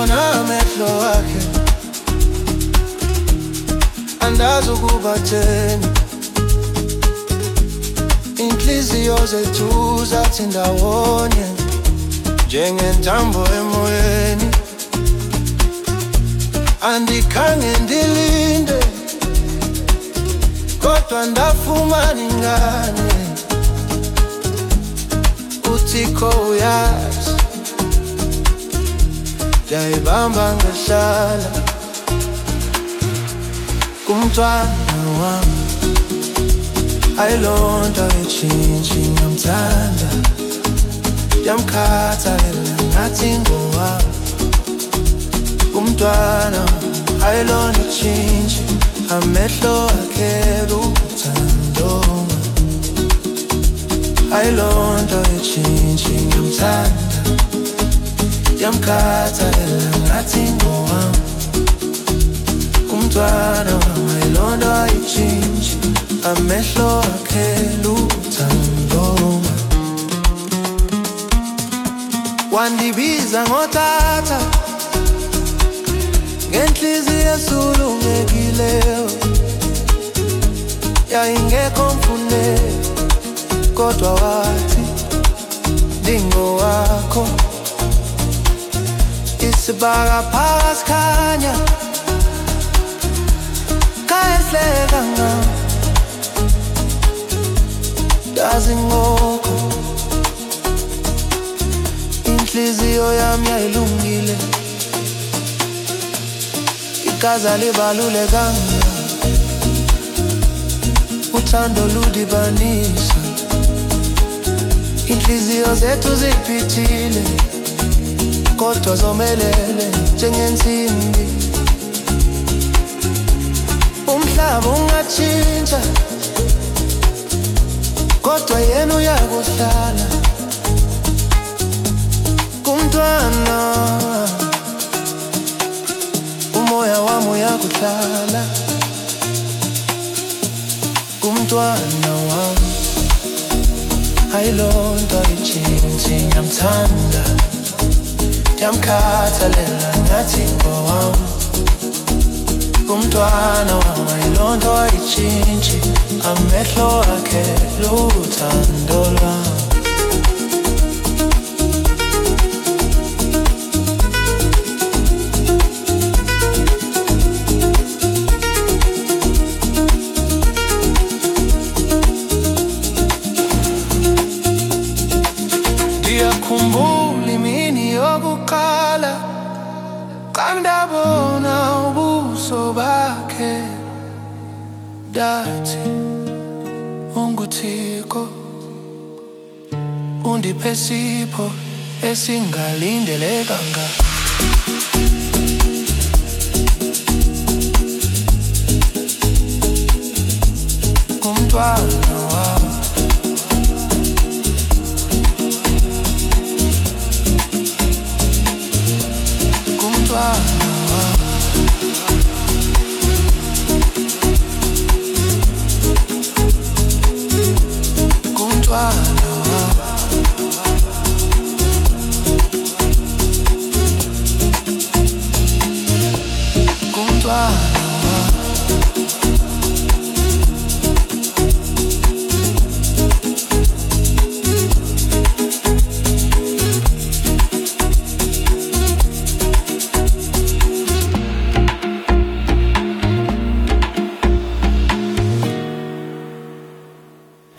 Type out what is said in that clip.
ngibona amehlo akhe, andazi ukubatheni. Inhliziyo zethu zathi ndawonye, njengentambo emoyeni. Andikhange ndilinde, kodwa ndafumana ingane. Uthixo uyazi, ndiyayibamba ngehlala. Kumntwana wami ayilonto etshintshi, ngiyamthanda, ndiyamkhathalela ngathi ngowami. Kumntwana ayilonto etshintshi, amehlo akhe luthando. Ayilonto etshintshi, ngiyamthanda, ndiyamkhathalela ngathi ngowami. Kumntwana ayilonto etshintshi, amehlo akhe luthando. Wandibiza ngotata, ngenhliziyo esulungekileyo. Yayingekho mfuneko, kodwa wathi ndingowakho. Isibhakabhaka sikhanya, kayehleka ngami, ndazi ngoko. Inhliziyo yami yayilungile, igazi alibalulekanga, uthando ludibanisa. Inhliziyo zethu ziphithile, kodwa zomelele njengensimbi. Umhlaba ungatshintsha, kodwa yena uyakuhlala. Kumntwana umoya wami uyakuhlala. Kumntwana wami ayilonto etshintshi, ngiyamthanda, ndiyamkhathalela ngathi ngowami. Kumntwana wami ayilonto etshintshi, amehlo akhe luthando lwami. Ndiyakhumbula imini yokuqala, xa ndabona ubuso bakhe, ndathi unguThixo, undiphe isipho esingalindelekanga. Kumntwana wami kumntwana